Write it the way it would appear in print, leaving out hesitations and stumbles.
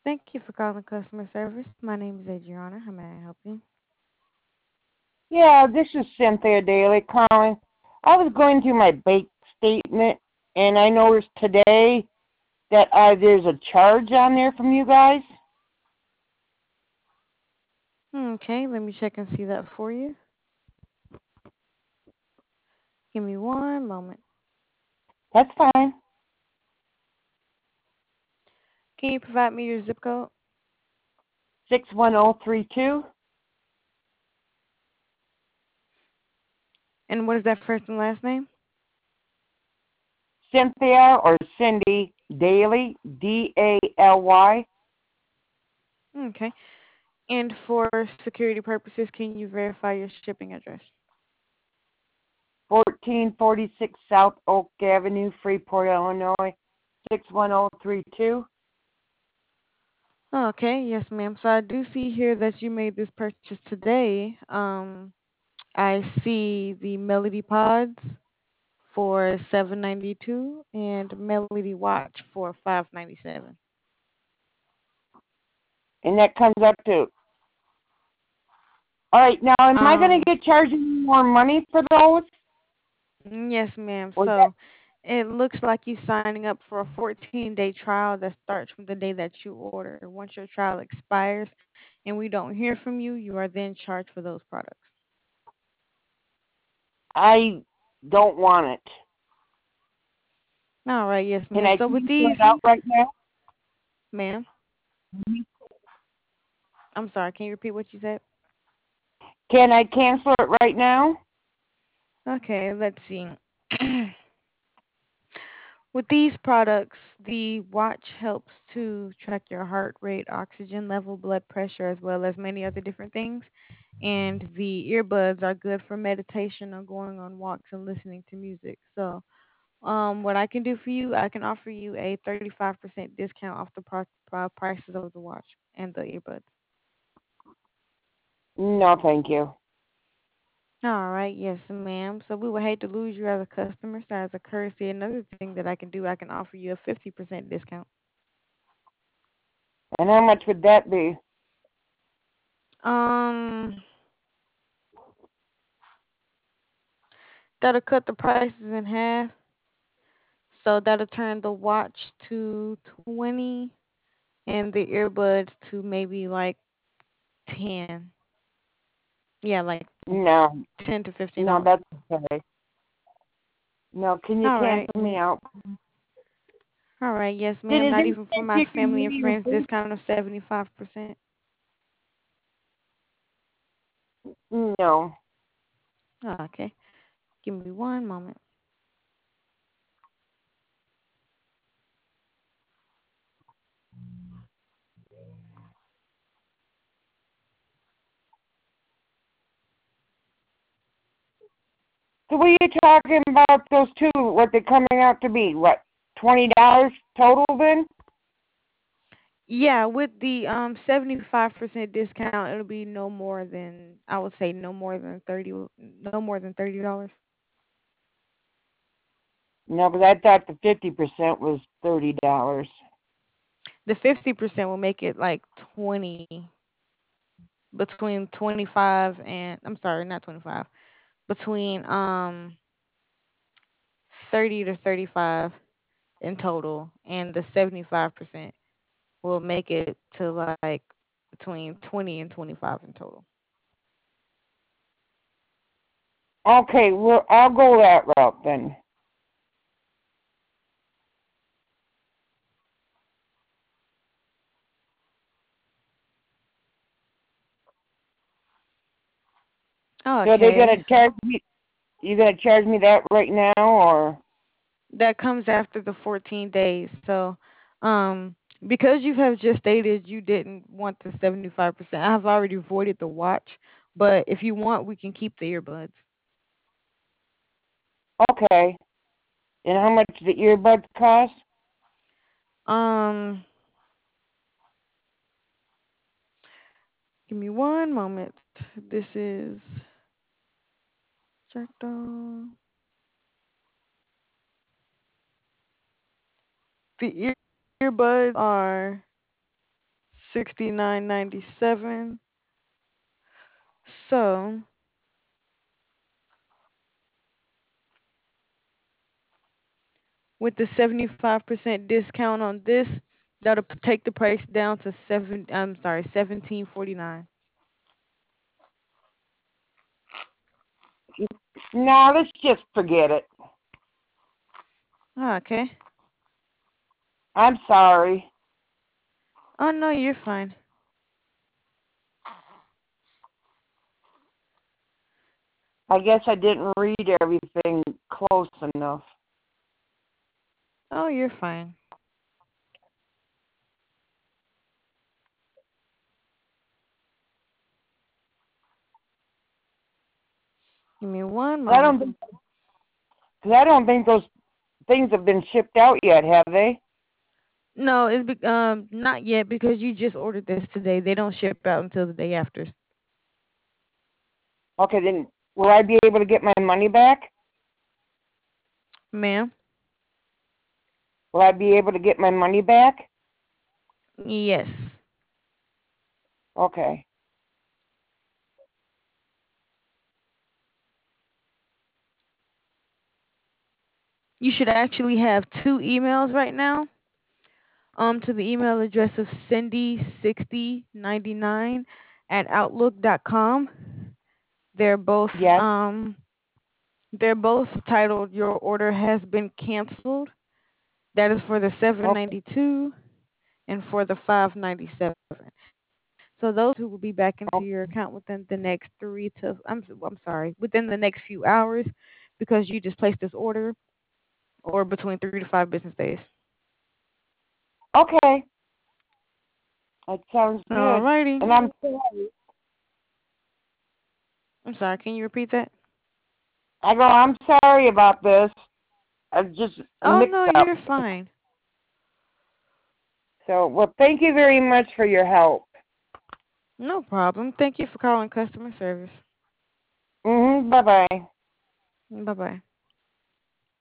Thank you for calling customer service. My name is Adriana. How may I help you? Yeah, this is Cynthia Daly calling. I was going through my bank statement and I noticed today that there's a charge on there from you guys. Okay, let me check and see that for you. Give me one moment. That's fine. Can you provide me your zip code? 61032. And what is that first and last name? Cynthia or Cindy Daly, Daly. Okay. And for security purposes, can you verify your shipping address? 1446 South Oak Avenue, Freeport, Illinois, 61032. Okay, yes, ma'am. So I do see here that you made this purchase today. I see the Melody Pods for 792 and Melody Watch for 597. And that comes up to. All right, now am I going to Um, get charged more money for those? Yes, ma'am. Or that, So it looks like you signing up for a 14-day trial that starts from the day that you order. Once your trial expires and we don't hear from you, you are then charged for those products. I don't want it. All right, yes, Can ma'am. I So with cancel these, it out right now? ma'am, I'm sorry, can you repeat what you said? Can I cancel it right now? Okay, let's see. With these products, the watch helps to track your heart rate, oxygen level, blood pressure, as well as many other different things. And the earbuds are good for meditation or going on walks and listening to music. So, what I can do for you, I can offer you a 35% discount off the prices of the watch and the earbuds. No, thank you. All right, yes, ma'am. So we would hate to lose you as a customer. So as a courtesy, another thing that I can do, I can offer you a 50% discount. And how much would that be? Um, that'll cut the prices in half. So that'll turn the watch to 20 and the earbuds to maybe like 10. Yeah, like No, 10 to no, $15. that's okay. No, can you All right. cancel me out? All right. Yes, Then ma'am. is Not there even for a chance my you can family give and me friends your discount of 75%. food? No. Oh, okay. Give me one moment. So what are you talking about those two? What they coming out to be? What, $20 total then? Yeah, with the 75% discount, it'll be no more than, I would say no more than $30. No, but I thought the 50% was $30. The 50% will make it like 20, between 25 and, I'm sorry, not 25, between 30 to 35 in total, and the 75% will make it to like between 20 and 25 in total. Okay, well I'll go that route then. So they're Okay. gonna charge me. You gonna charge me that right now, or? That comes after the 14 days. So, because you have just stated you didn't want the 75%, I have already voided the watch. But if you want, we can keep the earbuds. Okay. And how much the earbuds cost? Um, Give me one moment. This is checked on. The earbuds are $69.97. So with the 75% discount on this, that'll take the price down to 1749. No, let's just forget it. Oh, okay. I'm sorry. Oh no, you're fine. I guess I didn't read everything close enough. Oh, you're fine. Give me one 'Cause I moment. don't think, 'cause I don't think those things have been shipped out yet, have they? No, not yet because you just ordered this today. They don't ship out until the day after. Okay, then will I be able to get my money back? Ma'am? Will I be able to get my money back? Yes. Okay. You should actually have two emails right now. To the email address of Cindy6099 at outlook.com. They're both Yes. um they're both titled Your Order Has Been Canceled. That is for the Okay. 792 and for the 597. So those two will be back into your account within the next I'm sorry, within the next few hours because you just placed this order or between 3 to 5 business days. Okay. That sounds good. Alrighty. And I'm sorry. I'm sorry, can you repeat that? I'm sorry about this. I just Oh mixed no, up. you're fine. So, well, thank you very much for your help. No problem. Thank you for calling customer service. Bye bye. Bye bye.